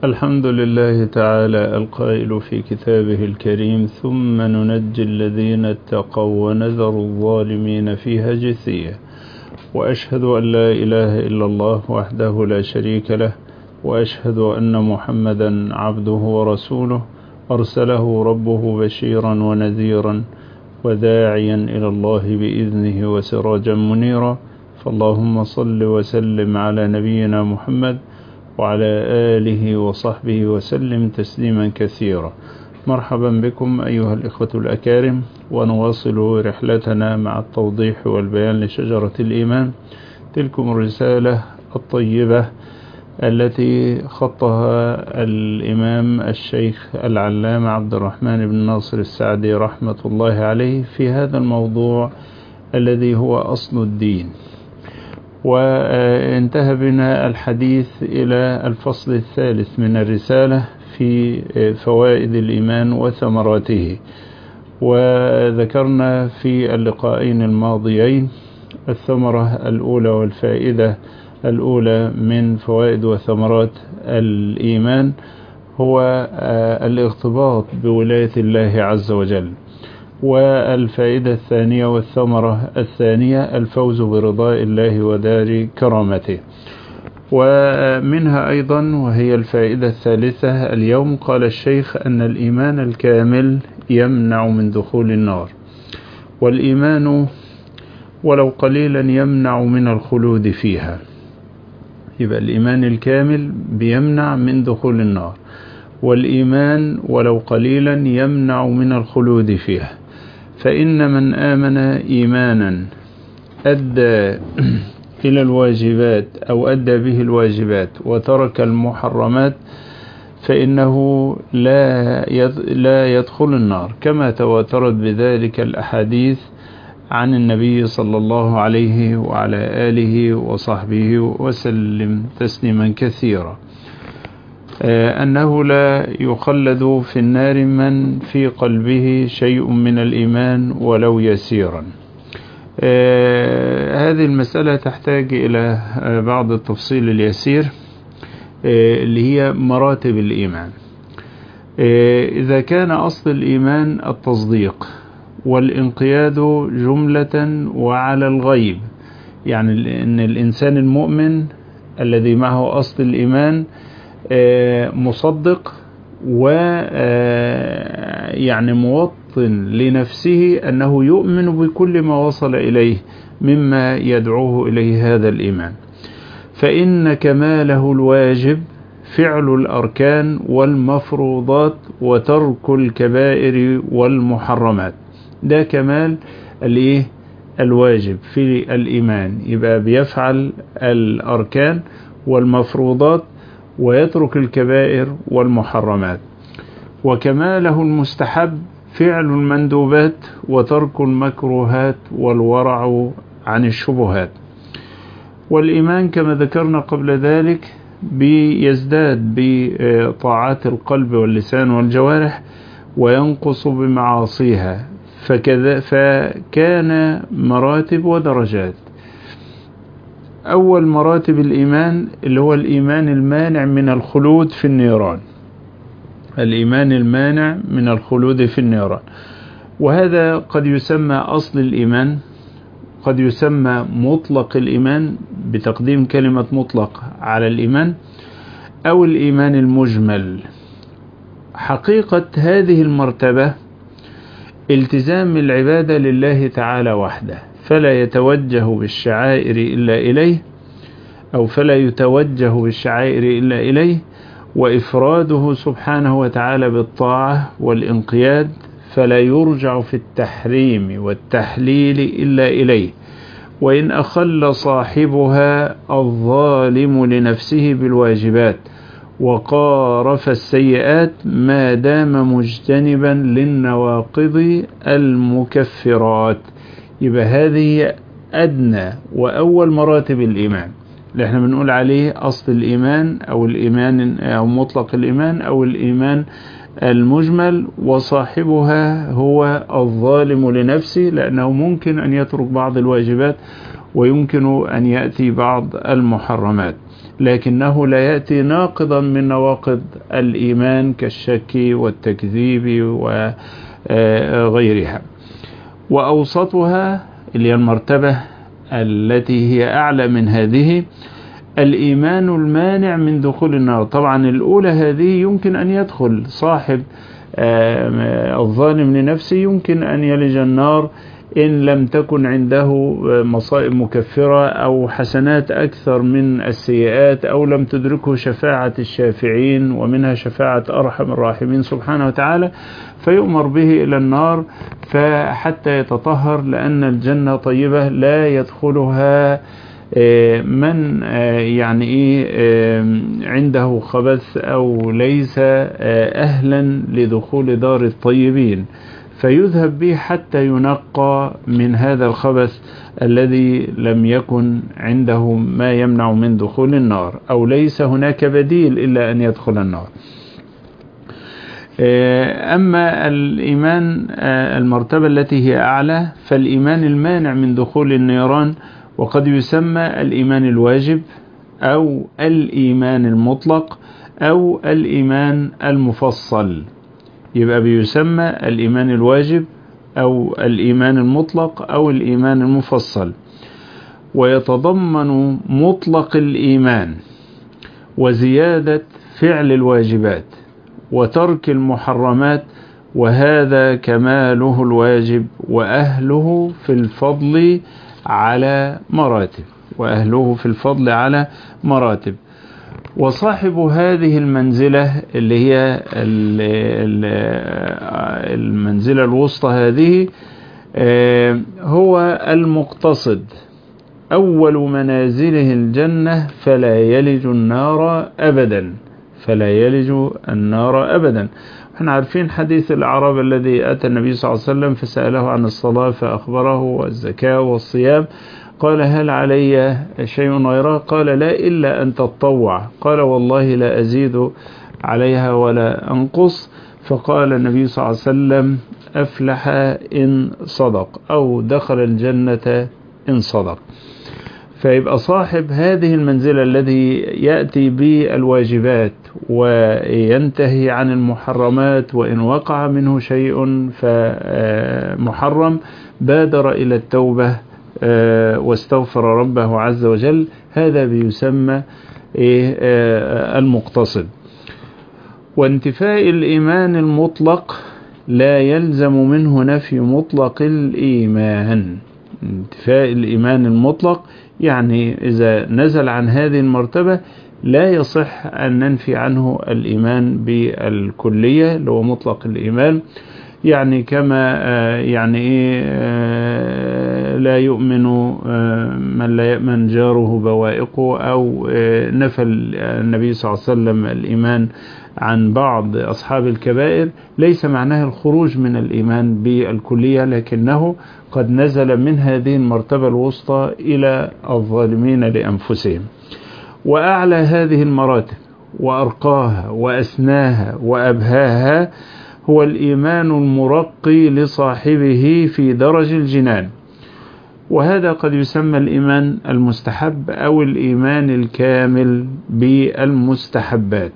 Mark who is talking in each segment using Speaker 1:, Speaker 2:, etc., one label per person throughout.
Speaker 1: الحمد لله تعالى القائل في كتابه الكريم: ثم ننجي الذين اتقوا ونذر الظالمين فيها جثيا. وأشهد أن لا إله إلا الله وحده لا شريك له، وأشهد أن محمدا عبده ورسوله أرسله ربه بشيرا ونذيرا وداعيا إلى الله بإذنه وسراجا منيرا. فاللهم صل وسلم على نبينا محمد وعلى آله وصحبه وسلم تسليما كثيرا. مرحبا بكم أيها الإخوة الأكارم، ونواصل رحلتنا مع التوضيح والبيان لشجرة الإيمان، تلكم الرسالة الطيبة التي خطها الإمام الشيخ العلامة عبد الرحمن بن ناصر السعدي رحمة الله عليه في هذا الموضوع الذي هو أصل الدين. وانتهى بنا الحديث إلى الفصل الثالث من الرسالة في فوائد الإيمان وثمراته، وذكرنا في اللقاءين الماضيين الثمرة الأولى والفائدة الأولى من فوائد وثمرات الإيمان هو الارتباط بولاية الله عز وجل، والفائدة الثانية والثمرة الثانية الفوز برضاء الله ودار كرامته. ومنها أيضا وهي الفائدة الثالثة اليوم قال الشيخ أن الإيمان الكامل يمنع من دخول النار، والإيمان ولو قليلا يمنع من الخلود فيها. يبقى الإيمان الكامل بيمنع من دخول النار، والإيمان ولو قليلا يمنع من الخلود فيها. فإن من آمن إيمانا أدى إلى الواجبات أو أدى به الواجبات وترك المحرمات فإنه لا يدخل النار، كما تواترت بذلك الأحاديث عن النبي صلى الله عليه وعلى آله وصحبه وسلم تسليما كثيرا، أنه لا يخلد في النار من في قلبه شيء من الإيمان ولو يسيرا. هذه المسألة تحتاج إلى بعض التفصيل اليسير اللي هي مراتب الإيمان. إذا كان أصل الإيمان التصديق والانقياد جملة وعلى الغيب، يعني أن الإنسان المؤمن الذي معه أصل الإيمان مصدق ويعني موطن لنفسه أنه يؤمن بكل ما وصل إليه مما يدعوه إليه هذا الإيمان، فإن كماله الواجب فعل الأركان والمفروضات وترك الكبائر والمحرمات. ده كمال الواجب في الإيمان، يبقى بيفعل الأركان والمفروضات ويترك الكبائر والمحرمات. وكماله المستحب فعل المندوبات وترك المكروهات والورع عن الشبهات. والإيمان كما ذكرنا قبل ذلك بيزداد بطاعات القلب واللسان والجوارح وينقص بمعاصيها، فكان مراتب ودرجات. أول مراتب الإيمان اللي هو الإيمان المانع من الخلود في النيران، الإيمان المانع من الخلود في النيران، وهذا قد يسمى أصل الإيمان، قد يسمى مطلق الإيمان بتقديم كلمة مطلق على الإيمان، أو الإيمان المجمل. حقيقة هذه المرتبة التزام العبادة لله تعالى وحده، فلا يتوجه بالشعائر إلا إليه، أو فلا يتوجه بالشعائر إلا إليه، وإفراده سبحانه وتعالى بالطاعة والانقياد، فلا يرجع في التحريم والتحليل إلا إليه، وإن أخل صاحبها الظالم لنفسه بالواجبات وقارف السيئات ما دام مجتنبا للنواقض المكفرات. يبقى هذه أدنى وأول مراتب الإيمان اللي احنا بنقول عليه أصل الإيمان أو الإيمان أو مطلق الإيمان أو الإيمان المجمل، وصاحبها هو الظالم لنفسه، لأنه ممكن أن يترك بعض الواجبات ويمكن أن يأتي بعض المحرمات، لكنه لا يأتي ناقضا من نواقض الإيمان كالشك والتكذيب وغيرها. وأوسطها اللي هي المرتبة التي هي أعلى من هذه الإيمان المانع من دخول النار. طبعا الأولى هذه يمكن أن يدخل صاحب الظالم لنفسه، يمكن أن يلج النار إن لم تكن عنده مصائب مكفرة أو حسنات أكثر من السيئات، أو لم تدركه شفاعة الشافعين ومنها شفاعة أرحم الراحمين سبحانه وتعالى، فيؤمر به إلى النار فحتى يتطهر، لأن الجنة طيبة لا يدخلها من يعني عنده خبث أو ليس أهلا لدخول دار الطيبين، فيذهب به حتى ينقى من هذا الخبث الذي لم يكن عنده ما يمنع من دخول النار، أو ليس هناك بديل إلا أن يدخل النار. أما الإيمان المرتبة التي هي أعلى فالإيمان المانع من دخول النيران، وقد يسمى الإيمان الواجب أو الإيمان المطلق أو الإيمان المفصل. يبقى بيسمى الإيمان الواجب أو الإيمان المطلق أو الإيمان المفصل، ويتضمن مطلق الإيمان وزيادة فعل الواجبات وترك المحرمات، وهذا كماله الواجب وأهله في الفضل على مراتب، وأهله في الفضل على مراتب. وصاحب هذه المنزلة اللي هي المنزلة الوسطى هذه هو المقتصد، أول منازله الجنة فلا يلج النار أبدا، فلا يلج النار أبدا. احنا عارفين حديث الأعراب الذي أتى النبي صلى الله عليه وسلم فسأله عن الصلاة فأخبره والزكاة والصيام، قال هل علي شيء غيره؟ قال لا إلا أن تتطوع. قال والله لا أزيد عليها ولا أنقص. فقال النبي صلى الله عليه وسلم أفلح إن صدق، أو دخل الجنة إن صدق. فيبقى صاحب هذه المنزلة الذي يأتي بالواجبات وينتهي عن المحرمات، وإن وقع منه شيء فمحرم بادر إلى التوبة واستغفر ربه عز وجل، هذا بيسمى المقتصد. وانتفاء الإيمان المطلق لا يلزم منه نفي مطلق الإيمان. انتفاء الإيمان المطلق يعني إذا نزل عن هذه المرتبة لا يصح أن ننفي عنه الإيمان بالكلية اللي هو مطلق الإيمان. يعني كما يعني لا يؤمن من لا يأمن جاره بوائقه، أو نفى النبي صلى الله عليه وسلم الإيمان عن بعض أصحاب الكبائر، ليس معناه الخروج من الإيمان بالكلية، لكنه قد نزل من هذه المرتبة الوسطى إلى الظالمين لأنفسهم. وأعلى هذه المراتب وأرقاها وأسناها وأبهاها هو الإيمان المرقي لصاحبه في درج الجنان، وهذا قد يسمى الإيمان المستحب أو الإيمان الكامل بالمستحبات.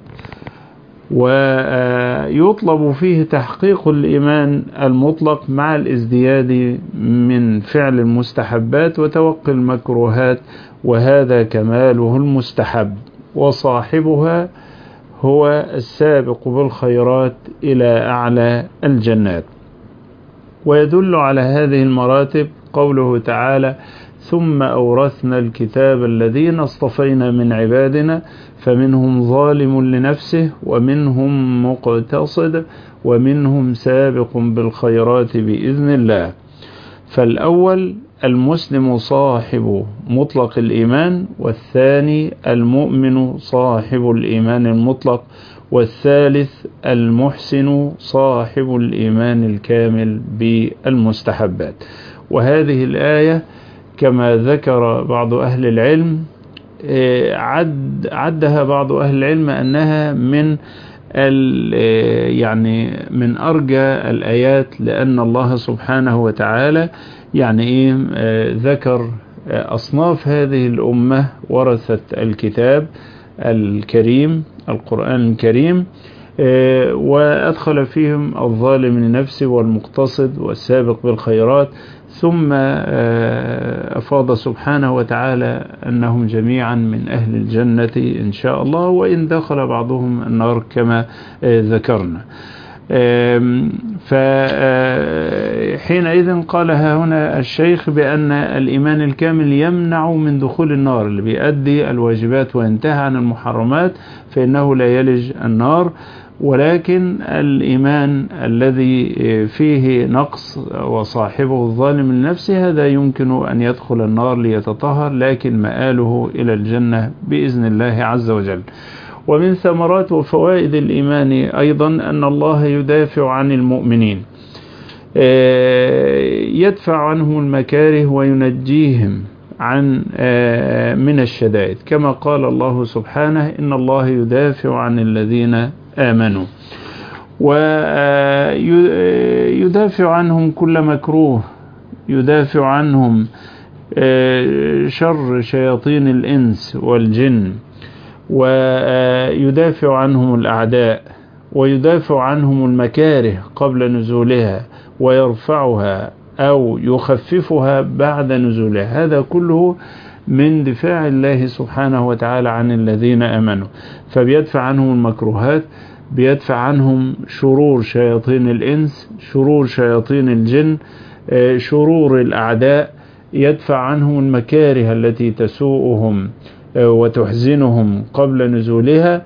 Speaker 1: ويطلب فيه تحقيق الإيمان المطلق مع الازدياد من فعل المستحبات وتوقي المكروهات، وهذا كماله المستحب. وصاحبها هو السابق بالخيرات إلى أعلى الجنات. ويدل على هذه المراتب قوله تعالى ثم أورثنا الكتاب الذين اصطفينا من عبادنا فمنهم ظالم لنفسه ومنهم مقتصد ومنهم سابق بالخيرات بإذن الله. فالأول المسلم صاحب مطلق الإيمان، والثاني المؤمن صاحب الإيمان المطلق، والثالث المحسن صاحب الإيمان الكامل بالمستحبات. وهذه الآية كما ذكر بعض أهل العلم عدها بعض أهل العلم أنها من يعني من أرجى الآيات، لأن الله سبحانه وتعالى يعني ذكر أصناف هذه الأمة ورثة الكتاب الكريم القرآن الكريم، وأدخل فيهم الظالم لنفسه والمقتصد والسابق بالخيرات، ثم أفاض سبحانه وتعالى أنهم جميعا من أهل الجنة إن شاء الله، وإن دخل بعضهم النار كما ذكرنا. فحينئذ قال هنا الشيخ بأن الإيمان الكامل يمنع من دخول النار، اللي بيؤدي الواجبات وينتهى عن المحرمات فإنه لا يلج النار، ولكن الإيمان الذي فيه نقص وصاحبه الظالم لنفسه هذا يمكن أن يدخل النار ليتطهر، لكن مآله إلى الجنة بإذن الله عز وجل. ومن ثمرات وفوائد الإيمان أيضا أن الله يدافع عن المؤمنين، يدفع عنهم المكاره وينجيهم من الشدائد، كما قال الله سبحانه إن الله يدافع عن الذين آمنوا، ويدافع عنهم كل مكروه، يدافع عنهم شر شياطين الإنس والجن، ويدافع عنهم الأعداء، ويدافع عنهم المكاره قبل نزولها ويرفعها أو يخففها بعد نزولها. هذا كله من دفاع الله سبحانه وتعالى عن الذين آمنوا، فبيدفع عنهم المكروهات، بيدفع عنهم شرور شياطين الإنس، شرور شياطين الجن، شرور الأعداء، يدفع عنهم المكاره التي تسوءهم وتحزنهم قبل نزولها،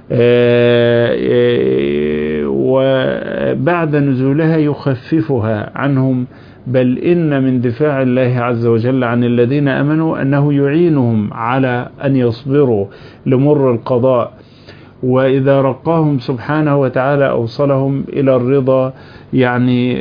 Speaker 1: وبعد نزولها يخففها عنهم. بل إن من دفاع الله عز وجل عن الذين آمنوا أنه يعينهم على أن يصبروا لمر القضاء، وإذا رقاهم سبحانه وتعالى أوصلهم إلى الرضا يعني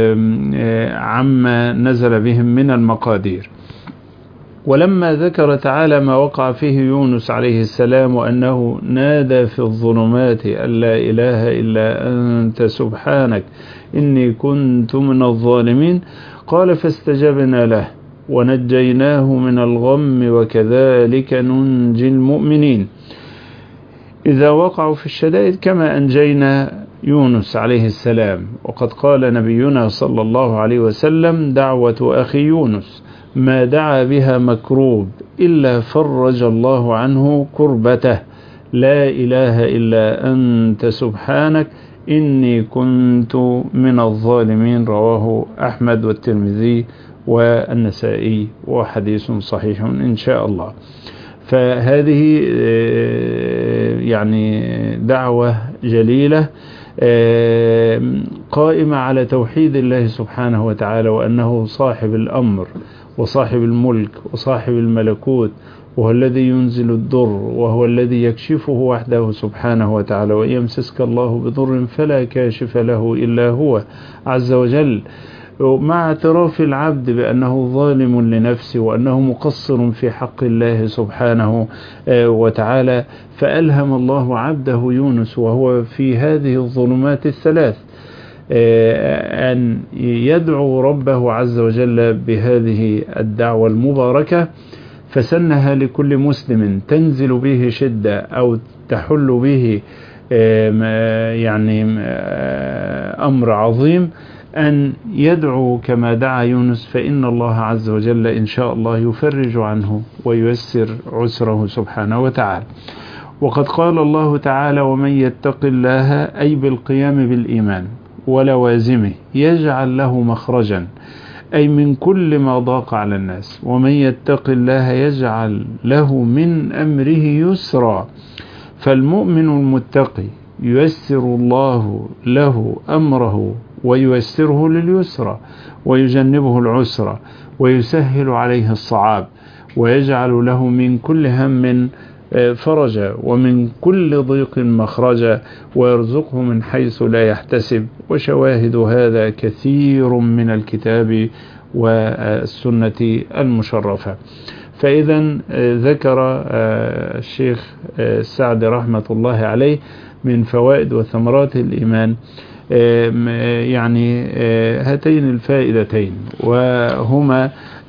Speaker 1: عما نزل بهم من المقادير. ولما ذكر تعالى ما وقع فيه يونس عليه السلام وأنه نادى في الظلمات أن لا إله إلا أنت سبحانك إني كنت من الظالمين، قال فاستجبنا له ونجيناه من الغم وكذلك ننجي المؤمنين إذا وقعوا في الشدائد كما أنجينا يونس عليه السلام. وقد قال نبينا صلى الله عليه وسلم دعوة أخي يونس ما دعا بها مكروب إلا فرج الله عنه كربته لا إله إلا أنت سبحانك إني كنت من الظالمين، رواه أحمد والترمذي والنسائي وحديث صحيح إن شاء الله. فهذه يعني دعوة جليلة قائمة على توحيد الله سبحانه وتعالى، وأنه صاحب الأمر وصاحب الملك وصاحب الملكوت، وهو الذي ينزل الضر وهو الذي يكشفه وحده سبحانه وتعالى، وإن يمسسك الله بضر فلا كاشف له إلا هو عز وجل. مع اعتراف العبد بأنه ظالم لنفسه وأنه مقصر في حق الله سبحانه وتعالى، فألهم الله عبده يونس وهو في هذه الظلمات الثلاث أن يدعو ربه عز وجل بهذه الدعوة المباركة، فسنها لكل مسلم تنزل به شدة أو تحل به يعني أمر عظيم أن يدعو كما دعا يونس، فإن الله عز وجل إن شاء الله يفرج عنه وييسر عسره سبحانه وتعالى. وقد قال الله تعالى ومن يتق الله أي بالقيام بالإيمان ولوازمه يجعل له مخرجا، أي من كل ما ضاق على الناس، ومن يتق الله يجعل له من أمره يسرا. فالمؤمن المتقي ييسر الله له أمره وييسره لليسرى ويجنبه العسرى ويسهل عليه الصعاب ويجعل له من كل هم فرجا ومن كل ضيق مخرجا ويرزقه من حيث لا يحتسب. وشواهد هذا كثير من الكتاب والسنة المشرفة. فإذا ذكر الشيخ السعدي رحمة الله عليه من فوائد وثمرات الإيمان يعني هاتين الفائدتين، وهما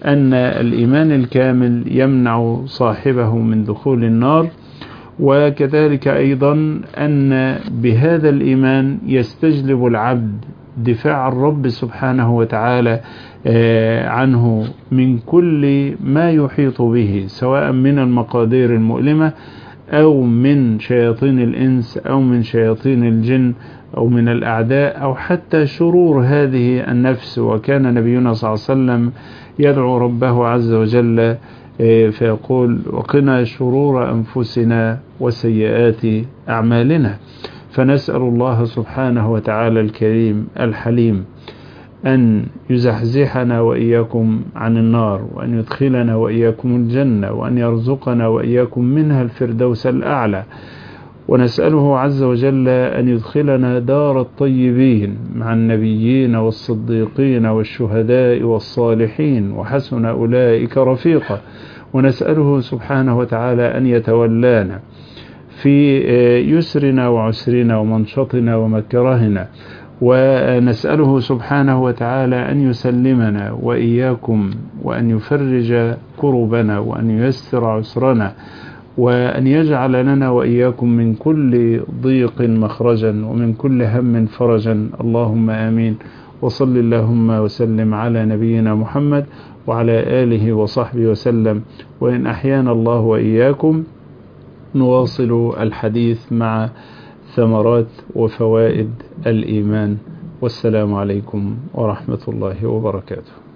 Speaker 1: أن الإيمان الكامل يمنع صاحبه من دخول النار، وكذلك أيضا أن بهذا الإيمان يستجلب العبد دفاع الرب سبحانه وتعالى عنه من كل ما يحيط به، سواء من المقادير المؤلمة أو من شياطين الإنس أو من شياطين الجن أو من الأعداء أو حتى شرور هذه النفس. وكان نبينا صلى الله عليه وسلم يدعو ربه عز وجل فيقول: وقنا شرور أنفسنا وسيئات أعمالنا. فنسأل الله سبحانه وتعالى الكريم الحليم أن يزحزحنا وإياكم عن النار، وأن يدخلنا وإياكم الجنة، وأن يرزقنا وإياكم منها الفردوس الأعلى. ونسأله عز وجل أن يدخلنا دار الطيبين مع النبيين والصديقين والشهداء والصالحين، وحسن أولئك رفيقا. ونسأله سبحانه وتعالى أن يتولانا في يسرنا وعسرنا ومنشطنا ومكرهنا، ونسأله سبحانه وتعالى أن يسلمنا وإياكم، وأن يفرج كربنا، وأن ييسر عسرنا، وأن يجعل لنا وإياكم من كل ضيق مخرجا ومن كل هم فرجا. اللهم آمين. وصل اللهم وسلم على نبينا محمد وعلى آله وصحبه وسلم. وإن أحيانا الله وإياكم نواصل الحديث مع ثمرات وفوائد الإيمان. والسلام عليكم ورحمة الله وبركاته.